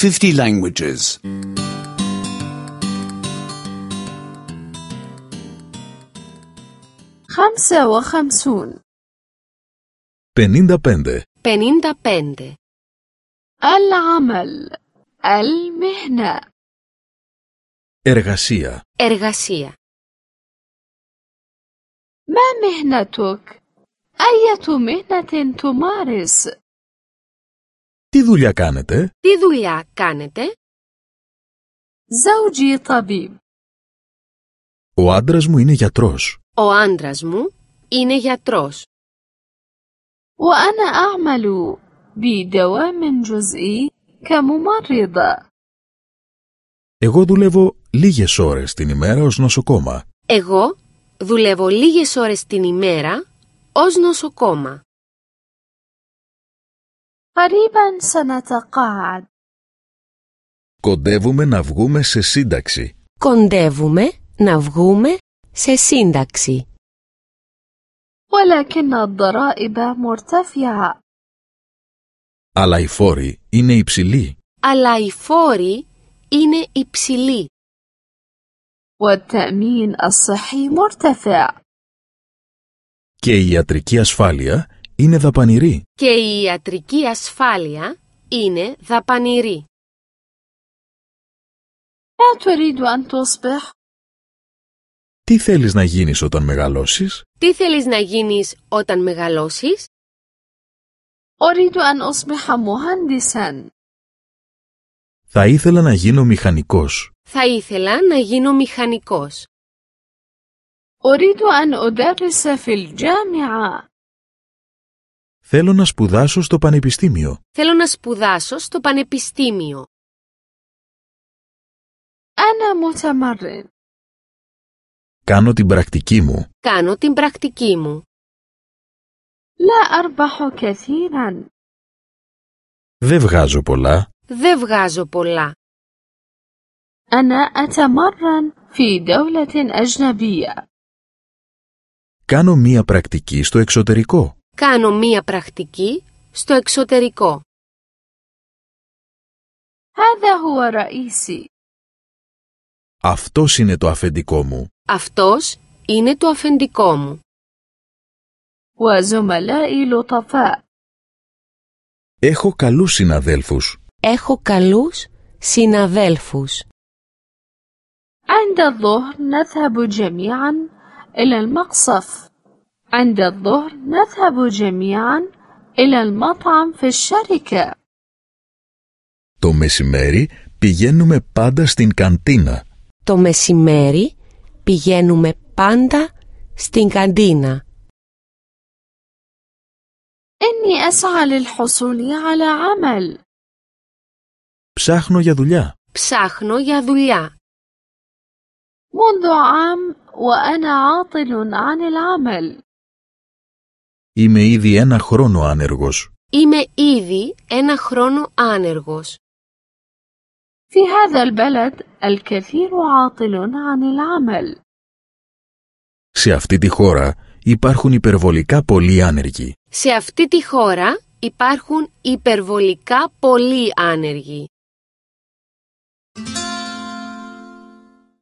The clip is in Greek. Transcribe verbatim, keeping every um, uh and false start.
fifty languages. خمسة وخمسون. πενήντα πέντε. πενήντα πέντε. العمل. المهنة. Εργασία. Εργασία. ما مهنتك؟ أية مهنة تمارس؟ Τι δουλειά κάνετε? Τι δουλειά κάνετε? زوجي طبيب. Ο άντρας μου είναι γιατρός. Ο άντρας μου είναι γιατρός. وأنا أعمل بدوام جزئي كممرضة. Εγώ δουλεύω λίγες ώρες την ημέρα ως νοσοκόμα. Εγώ δουλεύω λίγες ώρες την ημέρα ως νοσοκόμα. قريبا سنتقاعد. Κοντεύουμε να βγούμε σε σύνταξη. Κοντεύουμε να βγούμε σε σύνταξη. ولكن الضرائب مرتفعة. Αλλά οι φόροι είναι υψηλοί. Αλλά οι φόροι είναι υψηλοί. والتأمين الصحي مرتفع. Και η ιατρική ασφάλεια είναι δαπανηρή. Και η ιατρική ασφάλεια είναι δαπανηρή. لا تريد أن تصبح؟ Τι θέλεις να γίνεις όταν μεγαλώσεις? Τι θέλεις να γίνεις όταν μεγαλώσεις? أريد أن أصبح مهندسا. Θα ήθελα να γίνω μηχανικός. Θα ήθελα να γίνω μηχανικός. أريد أن أدرس في الجامعة. Θέλω να σπουδάσω στο πανεπιστήμιο. Θέλω να σπουδάσω στο πανεπιστήμιο. أنا متمرن. Κάνω την πρακτική μου. Κάνω την πρακτική μου. لا أربح كثيرا. Δεν βγάζω πολλά. Δεν βγάζω πολλά. أنا أتمرن في دولة أجنبية. Κάνω μία πρακτική στο εξωτερικό. Κάνω μία πρακτική στο εξωτερικό. هذا هو رئيسي. Αυτός είναι το αφεντικό μου. Αυτός είναι το αφεντικό μου. وزملائي لطفاء. Έχω καλούς συναδέλφους. Έχω καλούς συναδέλφους. عند الظهر نذهب جميعا إلى المقصف. عند الظهر نذهب جميعا إلى المطعم في الشركة. Το μεσημέρι πηγαίνουμε πάντα στην καντίνα. Το μεσημέρι πηγαίνουμε πάντα στην καντίνα. إني أسعى للحصول على عمل. Ψάχνω για δουλειά. Ψάχνω για δουλειά. منذ عام وأنا عاطل عن العمل. Είμαι ήδη ένα χρόνο άνεργος. Είμαι ήδη ένα χρόνο άνεργος. في هذا البلد الكثير عاطل عن العمل. Σε αυτή τη χώρα υπάρχουν υπερβολικά πολλοί άνεργοι. Σε αυτή τη χώρα υπάρχουν υπερβολικά πολλοί άνεργοι.